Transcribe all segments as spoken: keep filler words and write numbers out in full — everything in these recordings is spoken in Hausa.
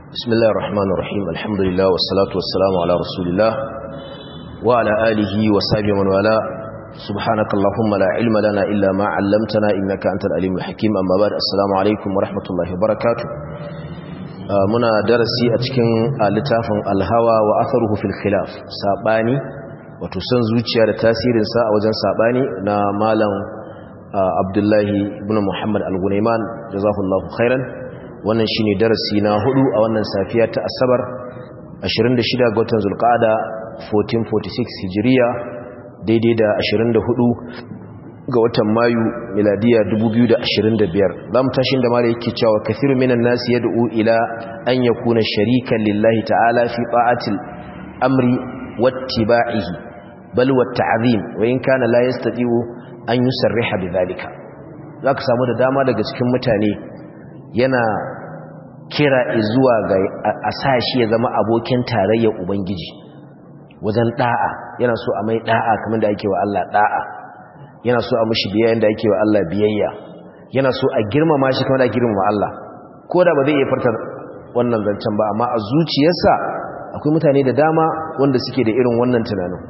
بسم الله الرحمن الرحيم الحمد لله والصلاة والسلام على رسول الله وعلى آله وصحبه من والاه سبحانك اللهم لا علم لنا إلا ما علمتنا إنك أنت العليم الحكيم أما بعد السلام عليكم ورحمة الله وبركاته منا درسي أتكن لتافن الهوى وأثره في الخلاف ساباني وتسن زوجيا لتاسير ساء وجن ساباني نا مالا عبد الله بن محمد الغنيمان جزاه الله خيرا wannan shine darasi na hudu a wannan safiya ta asabar ashirin da shida ga watan zulqa'ada fourteen forty-six hijriya daidai da ashirin da hudu ga watan mayu miladiya dubu biyu da ashirin da biyar zamu tashi da mare yake cewa kathiru minan nasi yad'u ila an yakuna sharikan lillahi ta'ala fi ta'atil amri wattiba'ihi bal watta'zim wa in kana la yastati'u an yusarriha bidhalika zaka samu da dama daga cikin mutane yana kira zuwa ga a sashi ya zama abokin tarayyar ubangiji wajen da'a yana so a mai da'a kamar da ake wa Allah da'a yana so a mushi biyayya da ake wa Allah biyayya yana so a girmama shi kamar da girmama Allah ko da ba zai iya fartar wannan zancen ba amma a zuciyarsa akwai mutane da dama wanda suke da irin wannan tunanin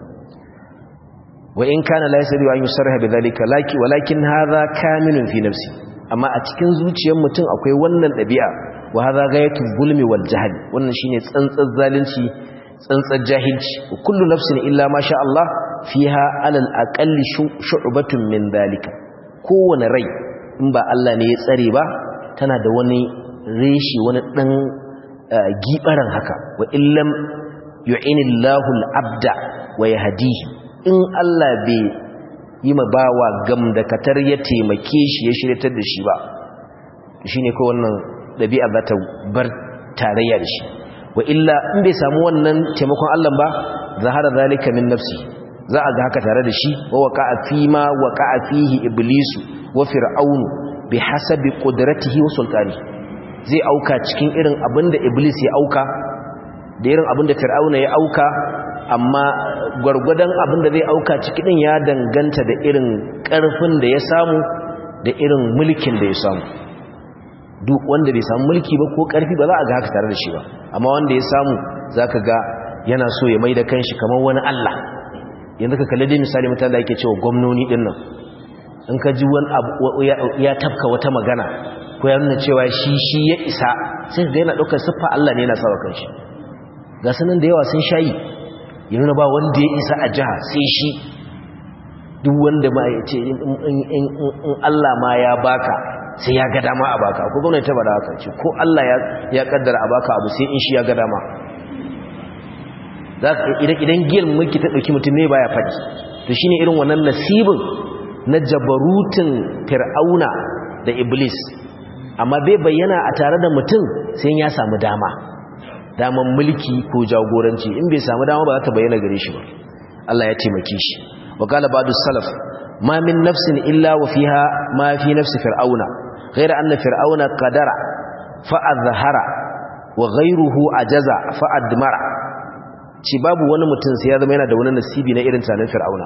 wa in kana la yasri an yusarriha bidhalika laki walakin hadha kamilun fi nafsi amma a cikin zuciyar mutum akwai wannan ɗabi'a wa hadha ghayatu zulmi wal jahl wannan shine tsantsar zalunci tsantsar jahilci kullu nafsin illa ma sha Allah fiha alal aqalli shu'batun min dalika kowane rai in ba Allah ne ya tsare ba tana da wani reshi wani dan gibaran haka wa illam yu'inillahu al-abda wa yahdihi in Allah bai yi ma bawa gam da katar ya taimake shi ya shiryatar da shi ba shi ne ko wannan ɗabi'a za ta bar tarayya da shi wa illa in bai samu wannan taimakon Allah ba zahara zalika min nafsi za a ga haka tare da shi wa waqa'a fi ma waqa'a fihi iblisu wa fir'aunu bi hasabi qudratihi wa sultani zai auka cikin irin abinda iblis ya auka da irin abinda fir'auna ya auka amma gwargwadon abin da zai auka ciki din ya danganta da irin ƙarfin da ya samu da irin mulkin da ya samu duk wanda bai samu mulki ba ko ƙarfi ba za a ga haka tare da shi ba amma wanda ya samu zaka ga yana so ya mai da kanshi kamar wani Allah yanzu ka kalli dai misali mutane da yake cewa gwamnoni din nan in ka ji wani abu ya tafka wata magana ko ya nuna cewa shi shi ya isa sai ga yana ɗaukar siffa Allah ne yana sawa kanshi ga sanan da yawa sun shayi yana ba wanda ya isa a jiha sai shi duk wanda ma ya ce in Allah ma ya baka sai ya ga dama a baka ko gwamnati ta bada haka ce ko Allah ya kaddara a baka abu sai in shi ya ga dama idan giyar mulki ta ɗauki mutum ne baya faɗi to shine irin wannan nasibin na jabarutin fir'auna da iblis amma bai bayyana a tare da mutum sai ya samu dama daman mulki ko jagoranci in bai samu dama ba za ta bayyana gare shi ba Allah ya taimake shi wa qala ba'du salaf ma min nafsin illa wa fiha ma fi nafsi fir'auna ghayra anna fir'auna qadara fa azhara wa ghayruhu ajaza fa admara ci babu wani mutum sai ya zama yana da wani nasibi na irin tanan fir'auna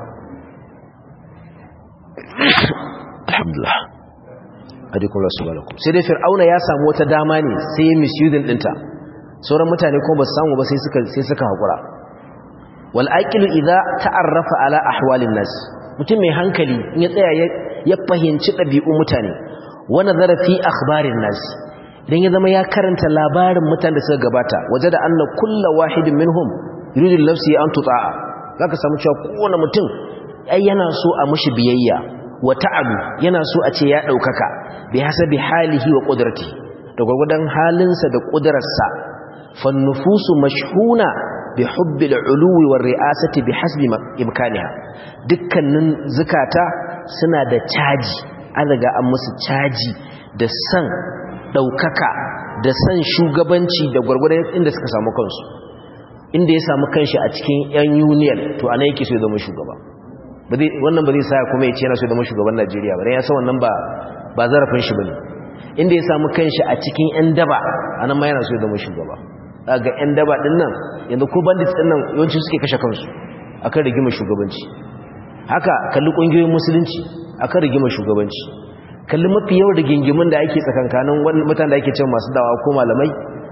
alhamdulillah adikum rasulullahi sai dai fir'auna ya samu wata dama ne sai ya misusing dinta sauran mutane kuma ba su samu ba sai suka sai suka hakura wal aqilu idza ta'arrafa ala ahwalin nas mutum mai hankali in ya tsaya ya fahimci dabi'un mutane wa nazara fi akhbarin nas idan ya zama ya karanta labarin mutanen da suka gabata wajada anna kullu wahidin minhum yuridu nafsi an tuta'a zaka samu cewa kowane mutum ai yana so a mushi biyayya wa ta'alu yana so a ce ya daukaka bi hasabi halihi wa qudratihi da gurgudan halinsa da kudararsa فالنفوس مشحونة بحب العلو والرئاسة بحسب إمكانها dukkanin zakata suna da caji an riga an musu caji da san daukaka da san shugabanci da gurgurdan inda suka samu kansu inda ya samu kanshi a cikin yan union to anan yake so ya zama shugaba ba zai wannan ba zai sa kuma ya ce yana so ya zama shugaban Najeriya ba dan ya san wannan ba ba zarafin shi bane inda ya samu kanshi a cikin yan daba anan ma yana so ya zama shugaba ga yan daba din nan yanzu ko bandits din nan yawanci suke kashe kansu akan rigimar shugabanci haka kalli kungiyoyin musulunci akan rigimar shugabanci kalli mafi yawan rigingimin da ake tsakankanin wannan mutanen da ake cewa masu dawa ko malamai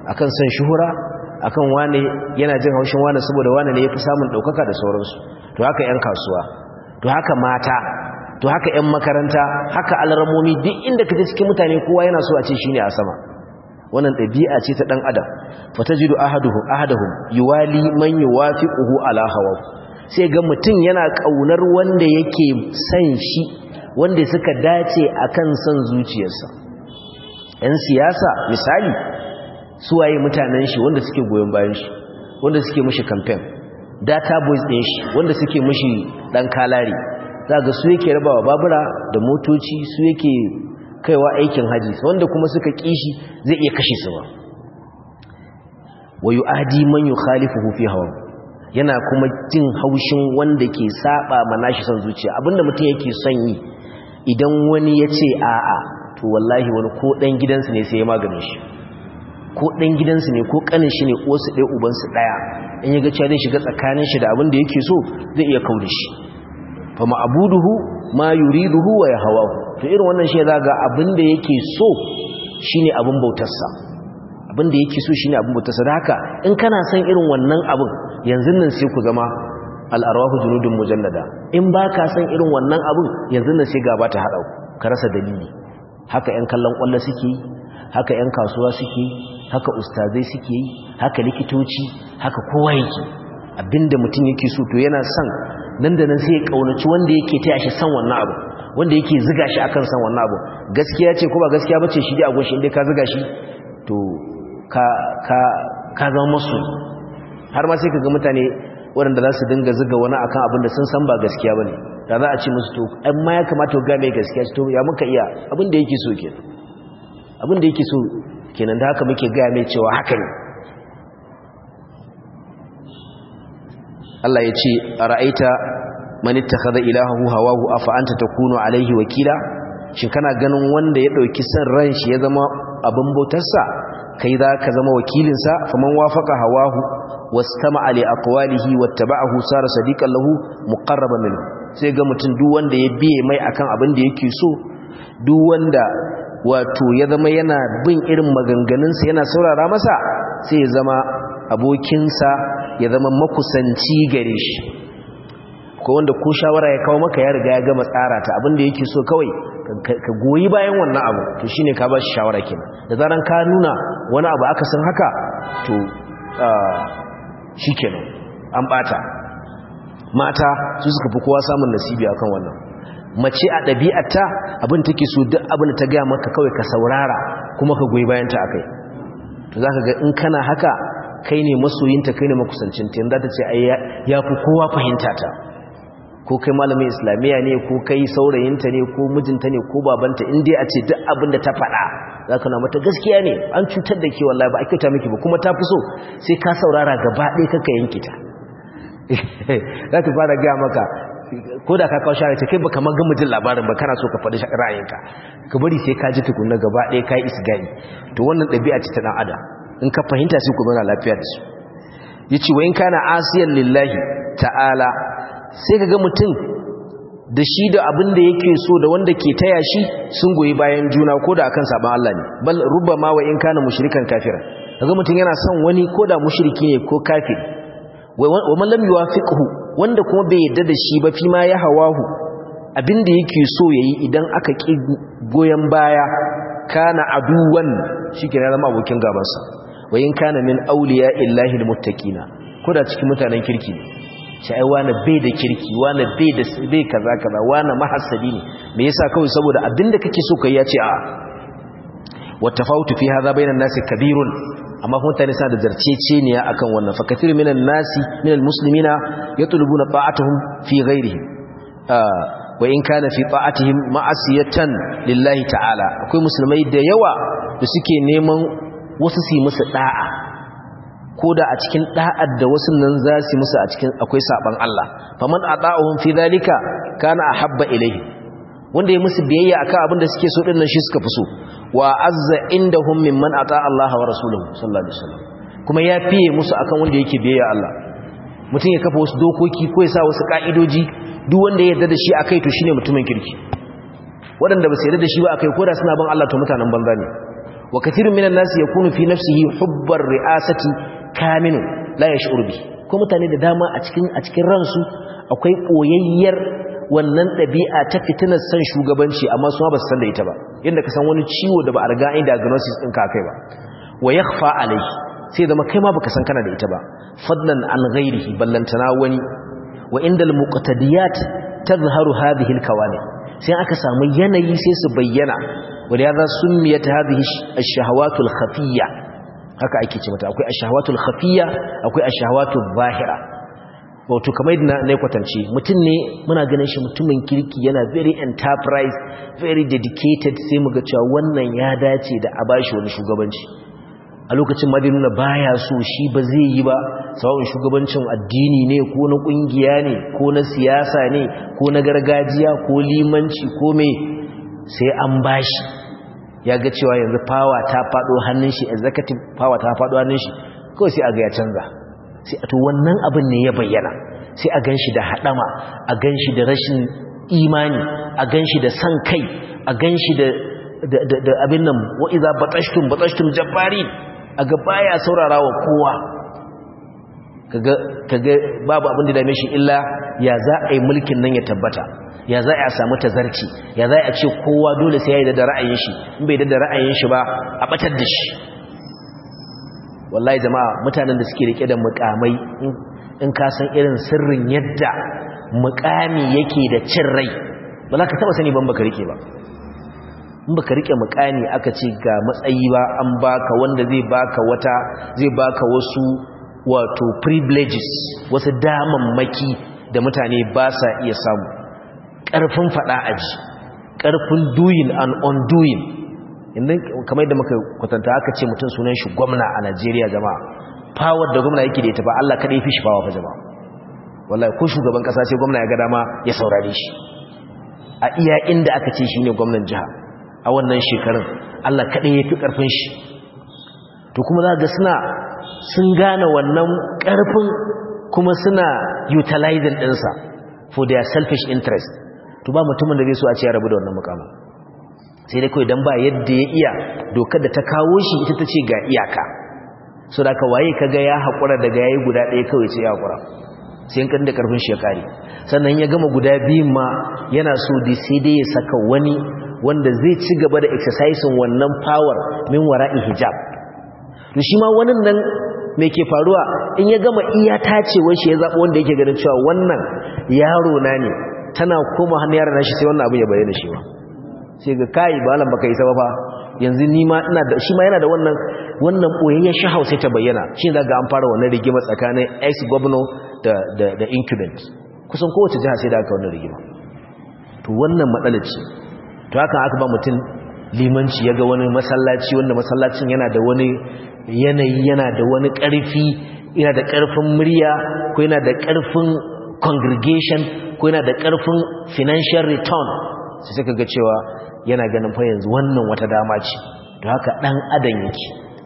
akan san shuhura, akan wane yana jin haushin wane saboda wane ne yafi samun daukaka da sauransu. To haka ƴan kasuwa, to haka mata, to haka ƴan makaranta, haka alramomi, duk inda kaje cikin mutane kowa yana so a ce shine a sama. Wannan ɗabi'a ce ta dan adam. Fatajidu ahaduhum ahaduhum yuwali man yuwafiquhu ala hawa. Sai ga mutum yana kaunar wanda yake san shi, wanda suka dace akan san zuciyarsa. Yan siyasa misali, su waye mutanen shi wanda suke goyon bayan shi, wanda suke mishi campaign, data boys din shi wanda suke mishi dan kalari. Zaga su yake rabawa babura da motoci, su yake kaiwa aikin haji, wanda kuma suka kishi zai iya kashe su ba. Wa yu'adi man yukhalifuhu fi hawa, yana kuma jin haushin wanda ke saba mana shi son zuciya. Abinda mutum yake son yi, idan wani ya ce a'a, to wallahi wani ko dan gidansu ne sai ya magane shi, ko dan gidansu ne ko kanin shi ne uwarsu ɗaya ubansu ɗaya, in ya ga cewa zai shiga tsakanin shi da abin da yake so zai iya kaure shi. fa ma'buduhu ma yuriduhu wa yahawahu. To irin wannan shi zaga abin da yake so shine abin bautarsa, abin da yake so shine abin bautarsa. Da haka in kana son irin wannan abin, yanzu nan sai ku zama al'arwahu junudun mujallada. In ba ka san irin wannan abin, yanzu nan sai gaba ta haɗa ka rasa dalili. Haka ‘yan kallon ƙwallo suke yi, haka ‘yan kasuwa suke yi, haka ustazai suke yi, haka likitoci, haka kowa yake. Abinda mutum yake so to yana son nan da nan sai ya ƙaunaci wanda yake taya shi san wannan abu, wanda yake ziga shi akan san wannan abu. Gaskiya ce ko ba gaskiya bace, shi dai a goshi inda ka ziga shi to ka ka ka zama masu. Har ma sai ka ga mutane waɗanda za su dinga ziga wani akan abin da sun san ba gaskiya ba ne, da za a ce musu to amma ya kamata ga mai gaskiya to ya muka iya, abin da yake so kenan, abin da yake so kenan, da haka muke gaya mai cewa haka ne. Allah ya ce a ra'aita man ittakhadha ilahahu hawahu afa anta takunu alaihi wakila. Shin kana ganin wanda ya dauki san ran shi ya zama abin bautarsa, kai za ka zama wakilinsa? Faman wafaqa hawahu wastama'a li aqwalihi wattaba'ahu sara sadiqan lahu muqarraban minhu. Sai ga mutum duk wanda ya biye mai akan abin da yake so, duk wanda wato ya zama yana bin irin maganganunsa yana saurara masa, sai ya zama abokinsa, ya zama makusanci gare shi. Ko wanda ko shawara ya kawo maka ya riga ya gama tsara ta, abin da yake so kawai ka goyi bayan wannan abu, to shine ka ba shi shawara kenan. Da zaran ka nuna wani abu aka san haka, to shikenan an bata. Mata su suka fi kowa samun nasibi akan wannan. Mace a ɗabi'arta abin take so duk abin da ta gaya maka kawai ka saurara kuma ka goyi bayanta akai. To zaka ga in kana haka, kai ne masoyinta, kai ne makusancinta, yanda ta ce ai ya fi kowa fahimta ta. Ko kai malamin islamiyya ne, ko kai saurayinta ne, ko mijinta ne, ko babanta, in dai a ce duk abin da ta faɗa za ka na mata gaskiya ne, an cutar da ke wallahi ba a kyauta miki ba, kuma ta fi so sai ka saurara gaba ɗaya kaka yanki ta. Za ta fara gaya maka, ko da ka kawo shara ce kai ba kamar gama jin labarin ba, kana so ka faɗi ra'ayinka, ka bari sai ka ji tukunna gaba ɗaya ka yi isgani. To wannan ɗabi'a ce ta ɗan adam, in ka fahimta sai ku zauna lafiya da su. Ya ce wa in kana asiyan lillahi ta'ala, sai ka ga mutum da shi da abin da yake so da wanda ke taya shi sun goyi bayan juna, ko da akan saban Allah ne. Bal rubbama wa in kana mushrikan kafira, kaga mutum yana son wani ko da mushriki ne ko kafiri. Wa man lam yuwafiqhu, wanda kuma bai yadda da shi ba, fi ma ya hawahu, abin da yake so yayi idan aka ki goyen baya, kana aduwan, shikenan zama abokin gabansa. Wa in kana min awliya illahi almuttaqina, ko da cikin mutanen kirki ne, sai ai wani bai da kirki, wani bai da bai kaza kaza, wani mahassadi ne, me yasa? Kawai saboda abinda kake so kai ya ce a. wa tafawutu fi hadha bainan nasi kabirun, amma mutane suna da zarceceniya akan wannan. Fa kathir minan nasi minal muslimina yatlubuna ta'atuhum fi ghairihi, wa in kana fi ta'atihim ma'asiyatan lillahi ta'ala. Akwai musulmai da yawa da suke neman wasu su yi musu da'a, ko da a cikin da'ar da wasu nan za su musu a cikin akwai saban Allah. Faman ata'uhum fi dhalika kana ahabba ilayhi, wanda ya musu biyayya akan abin da suke so din nan shi suka fi so. Wa azza indahum mimman ata'a Allah wa rasuluhu sallallahu alaihi wasallam, kuma ya fiye musu akan wanda yake biyayya Allah. Mutum ya kafa wasu dokoki ko ya sa wasu ka'idoji, duk wanda ya yarda da shi akai to shine mutumin kirki. Waɗanda ba su yarda da shi ba akai, ko da suna ban Allah to mutanen banza ne. wa kathirun minan nasi yakunu fi nafsihi hubbar ri'asati kaminu la yash'ur bi ko mutane da dama a cikin a cikin ransu akwai koyayyar wannan dabi'a ta fitinar san shugabanci amma su ba su san da ita ba yanda ka san wani ciwo da ba a riga ai diagnosis din ka kai ba wa yakhfa alayhi sai zama kai ma baka san kana da ita ba fadlan an ghairihi ballantana wani wa indal muqtadiyat tazharu hadhihi alkawani sai aka samu yanayi sai su bayyana wanda ya za summiyat hadhihi ash-shahawatul khafiyya haka ake ce mata akwai ash-shahawatul khafiyya akwai ash-shahawatul zahira wato kamar yadda na kwatance mutum ne muna ganin shi mutumin kirki yana very enterprise very dedicated sai muga cewa wannan ya dace da a bashi wani shugabanci a lokacin madina baya so shi ba zai yi ba sawa'un shugabancin addini ne ko na kungiya ne ko na siyasa ne ko na gargajiya ko limanci ko me sai an bashi ya ga cewa yanzu power ta fado hannun shi executive power ta fado hannun shi kawai sai aga ya canza sai a to wannan abin ne ya bayyana sai a ganshi da hadama a ganshi da rashin imani a ganshi da san kai a ganshi da da abin nan wa idza batashtum batashtum jabbari aga baya saurarawa kowa kaga kaga babu abin da dame shi illa ya za a yi mulkin nan ya tabbata ya za a samu tazarci ya za a ce kowa dole sai ya yi da ra'ayin shi in bai da ra'ayin shi ba a batar da shi wallahi jama'a mutanen da suke rike da mukamai in ka san irin sirrin yadda mukami yake da cin rai ba za ka taba sani ban baka rike ba in baka rike mukami aka ce ga matsayi ba an baka wanda zai baka wata zai baka wasu wato privileges wasu damammaki da mutane ba sa iya samu ƙarfin faɗa aji ƙarfin doing and undoing inda kamar da muka kwatanta aka ce mutum sunan shi gwamna a Najeriya jama'a power da gwamna yake da ita ba Allah kada ya fi shi power fa jama'a wallahi ko shugaban kasa sai gwamna ya ga dama ya saurare shi a iya inda aka ce shine gwamnan jiha a wannan shekarun Allah kada ya fi karfin shi to kuma za ga suna sun gane wannan karfin kuma suna utilizing ɗinsa for their selfish interest to ba mutumin da zai so a ce ya rabu da wannan mukamin sai dai kawai dan ba yadda ya iya dokar da ta kawo shi ita ta ce ga iyaka so da ka waye kaga ya haƙura daga yayi guda ɗaya kawai sai ya haƙura sai kan da karfin shi ya kare sannan ya gama guda biyun ma yana so da sai dai ya saka wani wanda zai ci gaba da exercising wannan power min wara'i hijab to shi ma wannan nan me ke faruwa in ya gama iya tacewar shi ya zaba wanda yake ganin cewa wannan yaro na ne tana koma hannun yaron nashi sai wannan abu ya bayyana shi ba sai ga kai balan baka yi sababa yanzu ni ma ina da shi ma yana da wannan wannan boyayyen shahau sai ta bayyana shi daga an fara wannan rigima tsakanin ex governor da da da incumbent kusan kowace jiha sai da aka wannan rigima to wannan matsalar ce to haka aka ba mutum limanci yaga wani masallaci wanda masallacin yana da wani yanayi yana da wani ƙarfi yana da ƙarfin murya ko yana da ƙarfin congregation ko yana da ƙarfin financial return sai suka ga cewa yana ganin fa yanzu wannan wata dama ce to haka dan adam yake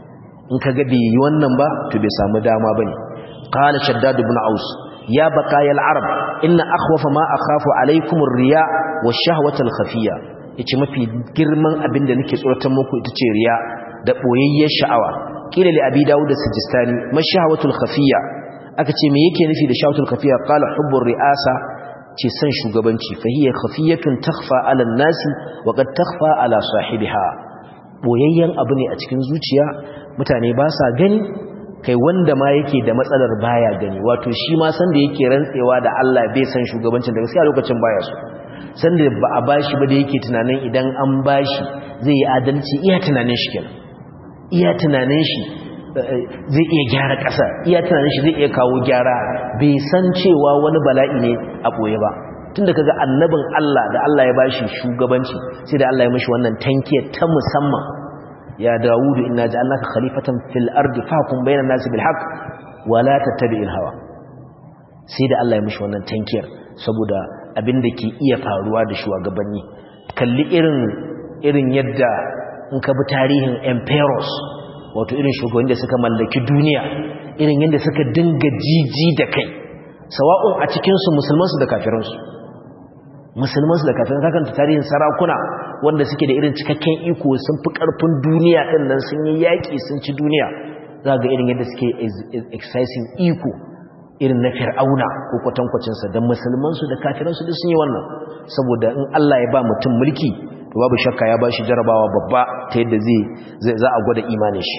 in kaga bai yi wannan ba to bai samu dama bane qala shaddad ibn aus ya baqaya al-arab inna akhwafa ma akhafu alaykum ar-riya wash-shahwata al-khafiyya yace mafi girman abinda nake tsoratar muku ita ce riya da boyayyar sha'awa kila li abi daud as-sijistani mash-shahwatu al-khafiyya aka ce me yake nufi da shahwatu al-khafiyya qala hubbu ar-ri'asa ce san shugabanci fahiyya khafiyatun takhfa ala an-nasi wa qad takhfa ala sahibiha boyayyen abu ne a cikin zuciya mutane ba sa gani kai wanda ma yake da matsalar baya gani wato shi ma san da yake rantsewa da Allah bai san shugabancin da gaskiya lokacin baya so san da ba a bashi ba da yake tunanin idan an bashi zai yi adalci iya tunanin shi kenan iya tunanin shi zai iya gyara ƙasa iya tunanin shi zai iya kawo gyara bai san cewa wani bala'i ne a ɓoye ba tunda kaga annabin Allah da Allah ya bashi shugabanci sai da Allah ya mishi wannan tankiyar ta musamman ya Dawudu inna ja'alnaka khalifatan fil ardi fahkum bainan nasi bil haqq wa la tattabi'il hawa sai da Allah ya mishi wannan tankiyar saboda abin da ke iya faruwa da shugabanni kalli irin irin yadda in ka bi tarihin emperors wato irin shugabanni da suka mallaki duniya irin yadda suka dinga jiji da kai sawa'un a cikinsu musulmansu da kafiransu musulmansu da kafiran kakanta tarihin sarakuna wanda suke da irin cikakken iko sun fi karfin duniya din nan sun yi yaki sun ci duniya za ga irin yadda suke exercising iko irin na fir'auna ko kwatankwacin sa da musulman su da kafiran su duk sun yi wannan saboda in Allah ya ba mutum mulki to babu shakka ya bashi jarabawa babba ta yadda zai za a gwada imanin shi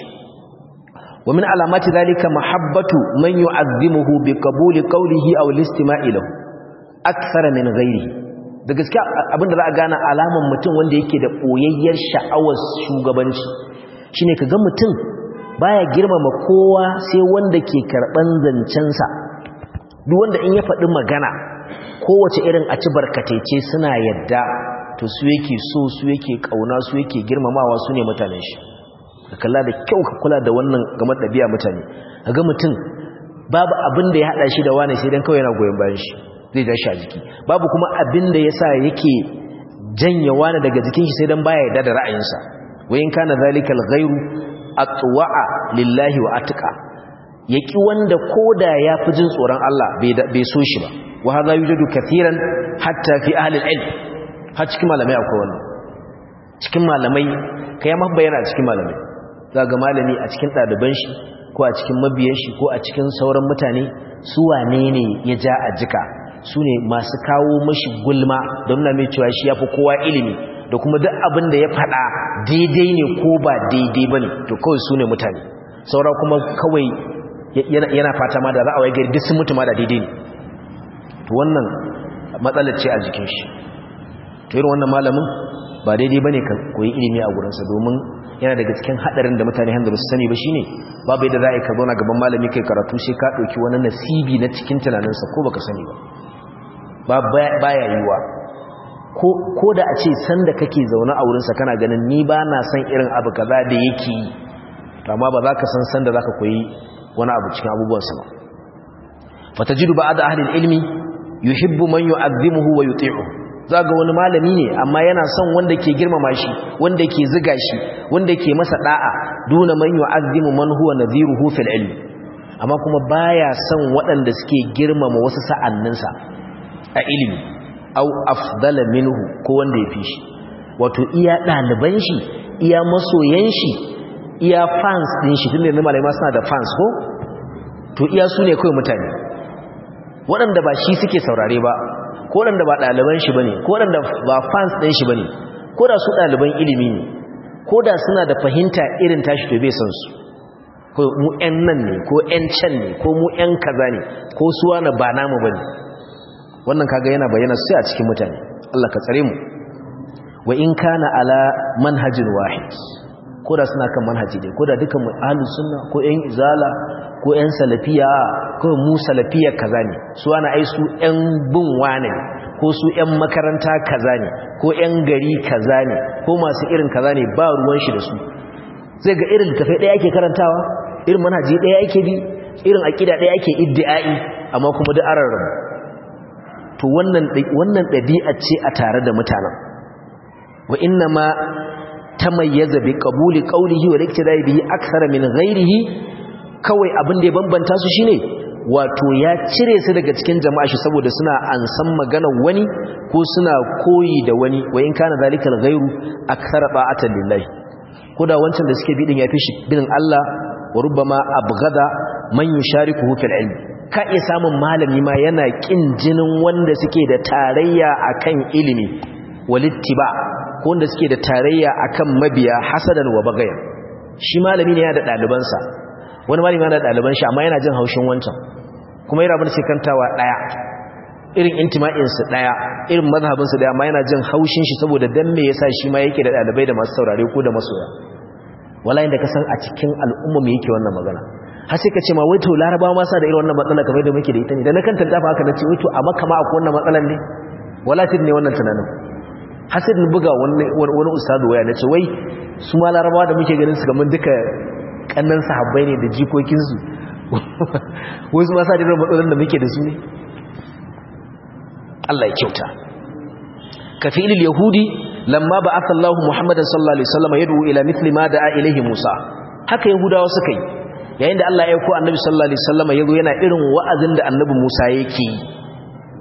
wa min alamati zalika mahabbatu man yu'azzimuhu bi qabuli qawlihi aw al-istima'i lahu akthar min ghayrihi da gaskiya abinda za a gane alaman mutum wanda yake da boyayyar sha'awar shugabanci shine kaga mutum baya girmama kowa sai wanda ke karban zancensa duk wanda in ya faɗi magana kowace irin a ci barkatece suna yadda to su yake so su yake kauna su yake girmamawa su ne mutanen shi ka kalla da kyau ka kula da wannan game da biya mutane kaga mutum babu abin da ya hada shi da wani sai dan kawai yana goyen bayan shi zai ja shi a jiki babu kuma abin da yasa yake janye wani daga jikin shi sai dan baya yarda da ra'ayinsa wayin kana zalikal ghairu atwa'a lillahi wa atqa yaki wanda koda yafi jin tsoron Allah bai so shi ba wa hadha yujadu katiran hatta fi ahli al-ilm har cikin malamai akwai wannan cikin malamai kai ma bayyana cikin malamai zaga malami a cikin ɗaliban shi ko a cikin mabiyan shi ko a cikin sauran mutane su wane ne ya ja a jika su ne masu kawo mashi gulma don na mai cewa shi ya fi kowa ilimi da kuma duk abin da ya faɗa daidai ne ko ba daidai ba ne to kawai su ne mutane saura kuma kawai yana fata ma da za a wai gari duk sun mutu ma da daidai ne to wannan matsalar ce a jikin shi to irin wannan malamin ba daidai ba ne ka koyi ilimi a gurinsa domin yana daga cikin hadarin da mutane hanzu ba su sani ba shine babu yadda za a yi ka zauna gaban malami kai karatu sai ka ɗauki wani nasibi na cikin tunaninsa ko baka sani ba ba ya yiwuwa ko da a ce sanda kake zaune a wurinsa kana ganin ni ba na san irin abu kaza da yake yi to amma ba za ka san sanda za ka koyi wani abu cikin abubuwansa ba fatajidu ba'da ahli ilmi yuhibbu man yu'azzimuhu wa yuti'uhu zaga wani malami ne amma yana son wanda ke girmama shi wanda ke ziga shi wanda ke masa da'a duna man yu'azzimu man huwa nadhiruhu fil ilm amma kuma baya son waɗanda suke girmama wasu sa'anninsa a ilimi aw afdala minhu ko wanda yafi shi wato iya daliban shi iya masoyan shi iya fans din shi tunda ne malama suna da fans ko to iya su ne kai mutane waɗanda ba shi suke saurare ba ko waɗanda ba ɗaliban shi bane ko waɗanda ba fans ɗin shi bane ko da su ɗaliban ilimi ne ko da suna da fahimta irin tashi to bai san su ko mu ƴan nan ne ko ƴan can ne ko mu ƴan kaza ne ko su wani ba namu bane wannan kaga yana bayyana sai a cikin mutane Allah ka tsare mu wa in kana ala manhajin wahid ko da suna kan manhaji ne ko da dukan mu ahlus sunna ko ƴan izala ko ƴan salafiya ko mu salafiyar kaza ne su ana ai su ƴan bin wane ne ko su ƴan makaranta kaza ne ko ƴan gari kaza ne ko masu irin kaza ne ba ruwan shi da su zai ga irin tafai ɗaya ake karantawa irin manhaji ɗaya ake bi irin aqida ɗaya ake iddi'ai amma kuma da ararrabu to wannan wannan ɗabi'a ce a tare da mutanen wa inna ma tamayyaza bi qabuli qawlihi wa liktidai bihi akthara min ghairihi kawai abin da ya bambanta su shine wato ya cire su daga cikin jama'a shi saboda suna ansan maganar wani ko suna koyi da wani wa in kana zalikal ghairu akthara ba'atan lillahi koda wancan da suke bidin yafi shi bidin Allah wa rubbama abghada man yusharikuhu fil ilm ka iya samun malami ma yana kin jinin wanda suke da tarayya akan ilimi walittiba ko wanda suke da tarayya akan mabiya hasadan wa bagaya shi malami ne ya da dalibansa wani malami yana da daliban shi amma yana jin haushin wancan kuma yana bin kantawa daya irin intima'in su daya irin mazhabin su daya amma yana jin haushin shi saboda dan me yasa shi ma yake da dalibai da masu saurare ko da masoya wallahi da ka san a cikin al'umma me yake wannan magana har sai ka ce ma wai to larabawa ma sa da irin wannan matsala kamar da muke da ita ne da na kanta dafa haka nace wai to a makka ma akwai wannan matsalan ne wallahi ne wannan tunanin har sai buga wani wani ustadu waya nace wai su ma larabawa da muke ganin su kamar duka kannan sahabbai ne da jikokinsu wasu masu adirar matsalolin da muke da su ne Allah ya kyauta ka fi ilil yahudi lamma ba aka Allah Muhammadan sallallahu alaihi wasallam ya du'u ila mithli ma da'a ilaihi Musa haka yahudawa suka yi yayin da Allah ya aiko annabi sallallahu alaihi wasallam ya zo yana irin wa'azin da annabi Musa yake yi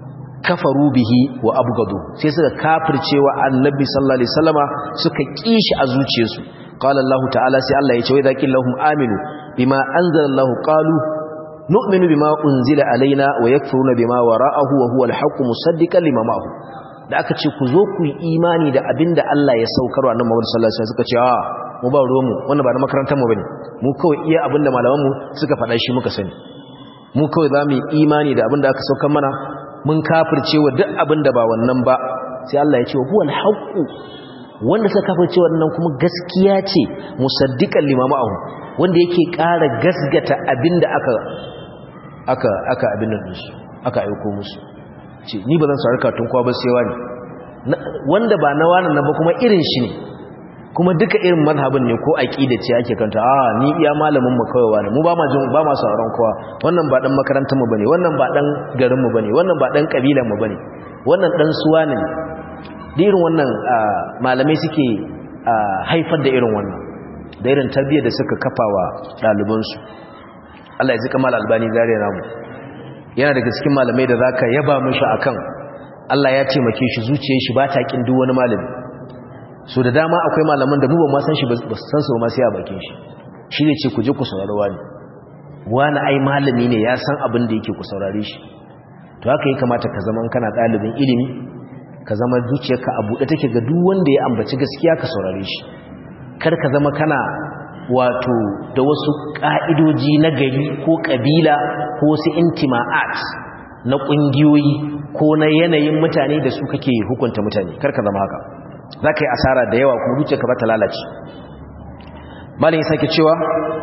kafaru bihi wa abgadu sai suka kafircewa annabi sallallahu alaihi wasallama suka kishi a zuciyarsu qala Allah ta'ala sai Allah ya ce wa idza qillahum aminu bima anzala Allah qalu nu'minu bima unzila alaina wa yakfuruna bima wara'ahu wa huwa al-haqqu musaddiqan lima ma'ahu da aka ce ku zo ku yi imani da abinda Allah ya saukar wa annabi sallallahu alaihi wasallam suka ce a mu ba ruwanmu wannan ba na makarantar mu bane mu kawai iya abinda malaman mu suka faɗa shi muka sani mu kawai za mu yi imani da abinda aka saukar mana mun kafirce wa duk abinda ba wannan ba sai Allah ya ce huwa al-haqqu wanda suka kafirce wannan kuma gaskiya ce musaddiqan lima ma'ahu wanda yake ƙara gasgata abinda aka aka aka abin nan su aka aiko musu ce ni ba zan sarka tun kwa ba sai wani wanda ba na wannan ba kuma irin shi ne kuma duka irin mazhabin ne ko aqida ce ake kanta a ni iya malamin mu kawai wani mu ba ma jin ba ma sauran kowa wannan ba dan makarantar mu bane wannan ba dan garin mu bane wannan ba dan kabilan mu bane wannan dan suwa ne da irin wannan malamai suke haifar da irin wannan da irin tarbiyyar da suka kafawa ɗaliban su Allah ya ji kamal albani zariya namu yana daga cikin malamai da zaka yaba mishi akan Allah ya taimake shi zuciyar shi ba ta kin duk wani malami so da dama akwai malaman da mu ba ma san shi ba san su ma sai a bakin shi shi ne ce ku je ku saurari wani wani ai malami ne ya san abin da yake ku saurare shi to haka ya kamata ka zama kana ɗalibin ilimi ka zama zuciyarka a buɗe take ga duk wanda ya ambaci gaskiya ka saurare shi kar ka zama kana wato da wasu ƙa'idoji na gari ko ƙabila ko wasu intima'at na ƙungiyoyi ko na yanayin mutane da su kake hukunta mutane kar ka zama haka za ka yi asara da yawa kuma zuciyarka ba ta lalace malin ya sake cewa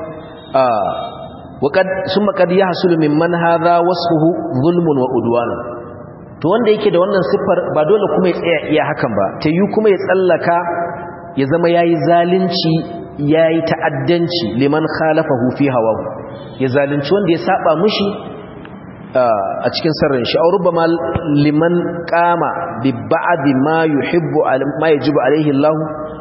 sun makad ya hasulu min man haza wasu zulmun wa udwana to wanda yake da wannan siffar ba dole kuma ya tsaya iya hakan ba ta yi kuma ya tsallaka ya zama ya yi zalunci ya yi ta'addanci liman khalafahu fi hawahu ya zalunci wanda ya saba mushi a cikin sarrin shi auru ba liman kama bi ba'di ma yuhibbu ma yajibu alaihi Allah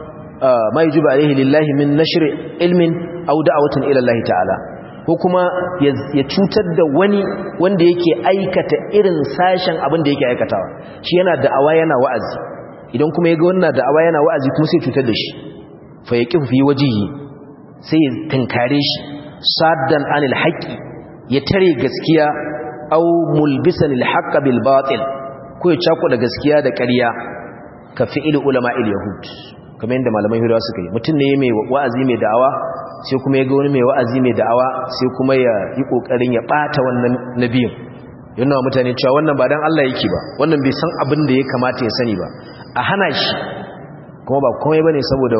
ma yajibu alaihi lillahi min nashr ilmin aw da'watin ila Allah ta'ala ko kuma ya cutar da wani wanda yake aikata irin sashen abin da yake aikatawa shi yana da'awa yana wa'azi idan kuma yaga wannan da'awa yana wa'azi kuma sai cutar da shi fa yaqifu fi wajhihi sai ya tinkare shi saddan anil haqqi ya tare gaskiya aw mulbisan al haqq bil batil ko ya cako da gaskiya da ƙarya ka fi'il ulama'il yahud kamar yadda malaman Yahudawa suka yi mutum ne mai wa'azi mai da'awa sai kuma ya ga wani mai wa'azi mai da'awa sai kuma ya yi kokarin ya bata wannan nabiyin yana mutane cewa wannan ba dan Allah yake ba wannan bai san abin da ya kamata ya sani ba a hana shi kuma ba komai bane saboda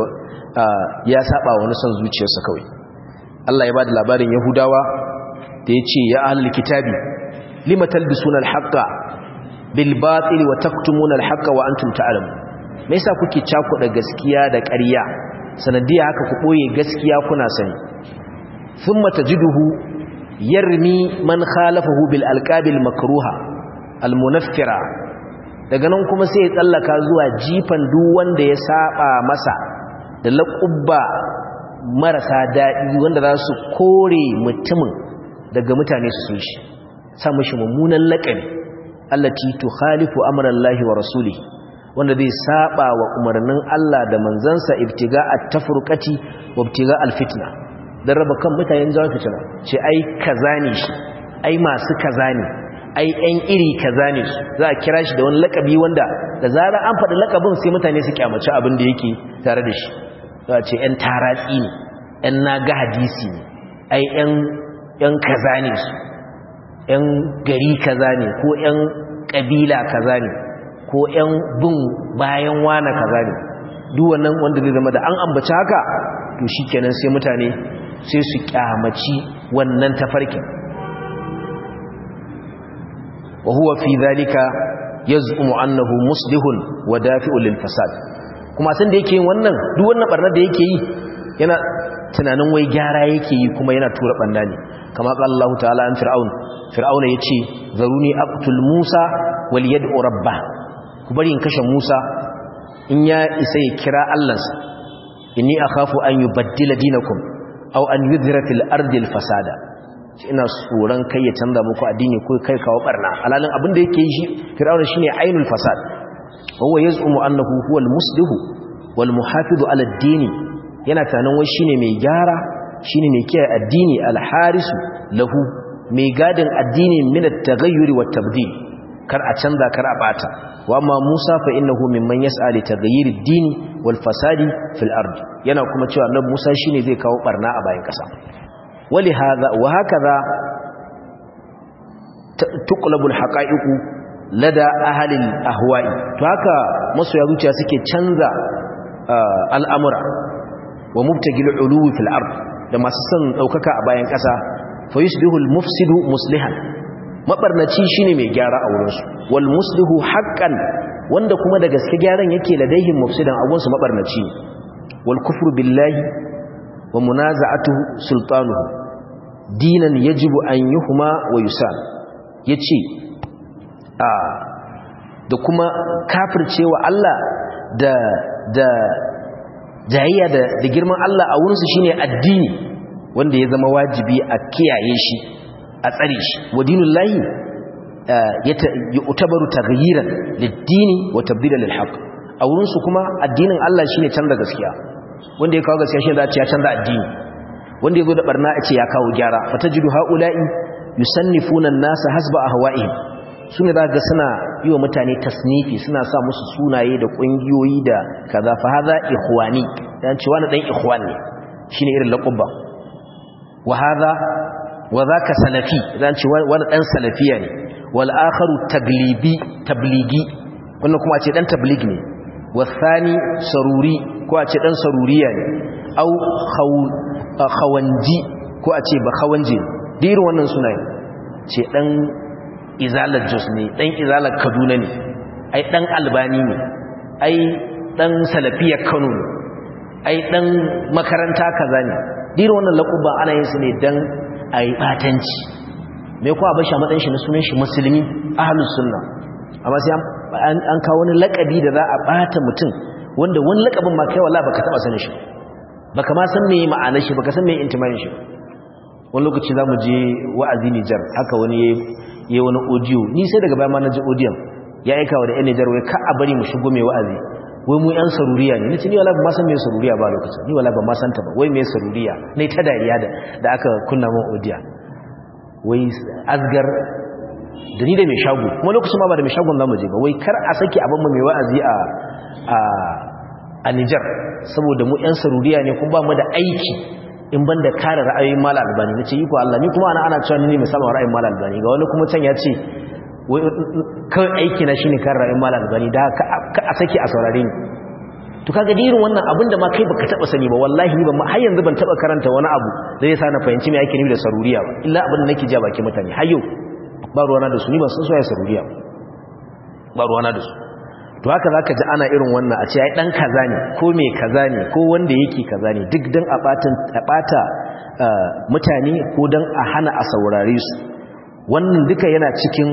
ya saba wani son zuciyarsa kawai Allah ya bada labarin Yahudawa da yace ya ahlul kitabi lima talbisuna al-haqqa bil batil wa taktumuna al-haqqa wa antum ta'lamun me yasa kuke cakuɗa gaskiya da ƙarya sanadiya haka ku boye gaskiya kuna sani thumma tajiduhu yarmi man khalafahu bil alqabil makruha al munaffira daga nan kuma sai ya tsallaka zuwa jifan duk wanda ya saba masa da laqubba marasa dadi wanda za su kore mutumin daga mutane su so shi sa mishi mummunan laqabi allati tukhalifu amrallahi wa rasulihi wanda zai saba wa umarnin Allah da manzansa ibtiga at-tafruqati wa ibtiga al-fitna dan raba kan mutanen jawo fitina ce ai kaza ne shi ai masu kaza ne ai ɗan iri kaza ne su za a kira shi da wani lakabi wanda da zarar an faɗi lakabin sai mutane su kyamaci abin da yake tare da shi za a ce ƴan taratsi ne ƴan naga hadisi ne ai ƴan ƴan kaza ne su ƴan gari kaza ne ko ƴan kabila kaza ne ko ƴan bin bayan wana kaza ne duk wannan wanda zai zama da an ambaci haka to shikenan sai mutane sai su kyamaci wannan tafarkin wa huwa fi dhalika yaz'umu annahu muslihun wa dafi'un lil fasad kuma san da yake yin wannan duk wannan barnar da yake yi yana tunanin wai gyara yake yi kuma yana tura banda ne kama qala Allah ta'ala an fir'aun fir'auna yace zaruni aqtul Musa wal yad'u rabbah ku bari in kashe Musa in ya isa ya kira Allahnsa inni akhafu an yubaddila dinakum aw an yudhira fil ardi al fasada ina tsoron kai ya canza muku addini ko kai kawo barna alalin abin da yake yi shi fir'auna shine ainul fasad huwa yaz'umu annahu huwa al-muslih wal muhafiz ala ad-din yana tanan wai shine mai gyara shine mai kiyaye addini al-harisu lahu mai gadin addini min at-taghayyur wa at-tabdil kar a canza kar a bata wa amma Musa fa innahu mimman yas'a li taghayyir ad-din wal fasadi fil ard yana kuma cewa annabi Musa shine zai kawo barna a bayan kasa wali hadha wa hakaza tuqlabu al-haqa'iq lada ahli al-ahwa'i to haka masoya zuciya suke canza al'amura wa mubtagil uluwi fil ard da masu son daukaka a bayan kasa fa yusbihu al-mufsidu muslihan mabarnaci shine mai gyara a wurin su wal muslihu haqqan wanda kuma da gaske gyaran yake ladaihin mufsidan abun su mabarnaci wal kufru billahi wa munaza'atuhu sultanuhu dinan yajibu an yuhma wa yusal yace a da kuma kafircewa Allah da da jayayya da, da girman Allah a wurin su shine addini wanda ya zama wajibi a kiyaye shi a tsare shi wa dinullahi yu'tabaru taghyiran lid-dini wa tabdilan lil-haqq a wurin su kuma addinin Allah shine canza gaskiya wanda ya kawo gaskiya shi za a ce ya canza addini wanda ya zo da barna a ce ya kawo gyara fatajidu haula'i yusannifuna an-nasa hasba ahwa'ihim sune za ga suna yi wa mutane tasnifi suna sa musu sunaye da kungiyoyi da kaza fa hadha ikhwani dan ce wani dan ikhwan ne shine irin laqaba wa hadha wa zaka salafi dan ce wani dan salafiya ne wal akharu taglibi tabligi wannan kuma ce dan tablig ne wasani saruri ko a ce dan saruriya ne au khawanji ko a ce ba khawanje dirin wannan sunaye ce dan izalar jos ne dan izalar kaduna ne ai dan albani ne ai dan salafiyar kano ne ai dan makaranta kaza ne dirin wannan laƙuba ana yin su ne dan ai batanci me ko a bashi a matsayin shi na sunan shi musulmi ahlus sunna amma sai an kawo wani laƙabi da za a bata mutum wanda wani laƙabin ma kai wallahi baka taba sanin shi baka ma san me ma'anar shi baka san me intimayin shi wani lokaci zamu je wa'azi Nijar haka wani yayi wani audio ni sai daga baya ma naji audio ya aika wa da yan Nijar wai ka a bari mu shigo mai wa'azi wai mu yan saruriya ne nace ni wallahi ba ma san me saruriya ba lokacin ni wallahi ba ma san ta ba wai me saruriya ne ta dariya da da aka kunna mun audio wai asgar da ni da mai shago kuma lokacin ma ba da mai shagon zamu je ba wai kar a saki abin mu mai wa'azi a a a Nijar saboda mu yan saruriya ne kuma ba mu da aiki in banda kare ra'ayoyin Malam Albani nace yi ko Allah ni kuma ana ana cewa ni mai sama ra'ayin Malam Albani ga wani kuma can ya ce wai kai aiki na shine kare ra'ayin Malam Albani da ka a saki a saurare ni to kaga irin wannan abinda ma kai baka taba sani ba wallahi ni ban har yanzu ban taba karanta wani abu da zai sa na fahimci me yake nufi da saruriya ba illa abin da nake ji baki mutane har yau ba ruwana da su ni ban san so ya saruriya ba ruwana da su to haka zaka ji ana irin wannan a ce ai dan kaza ne ko me kaza ne ko wanda yake kaza ne duk dan a batan a bata mutane ko dan a hana a saurare su wannan duka yana cikin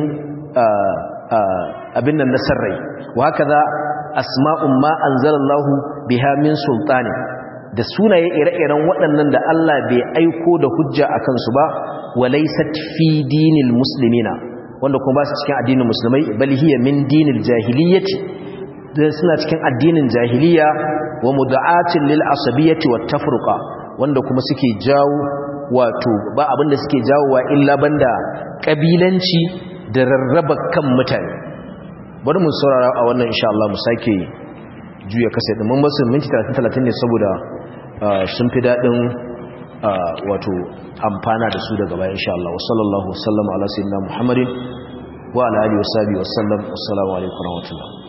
abin nan na sarrai wa haka za asma'un ma anzalallahu biha min sultani da sunaye ire-iren waɗannan da Allah bai aiko da hujja akan su ba walaysat fi dinil muslimina wanda kuma ba su cikin addinin musulmai bal hiya min dinil jahiliyyati da suna cikin addinin jahiliya wa muda'atin lil asabiyyati wat tafruqa wanda kuma suke jawo wato ba abinda suke jawowa illa banda kabilanci da rarraba kan mutane bari mu saurara a wannan insha Allah mu sake juya kasa din mun basu minti talatin talatin ne saboda sun fi dadin wato amfana da su daga baya insha Allah sallallahu wasallama ala sayyidina Muhammadin wa ala alihi wa sahbihi wasallam assalamu alaikum wa rahmatullah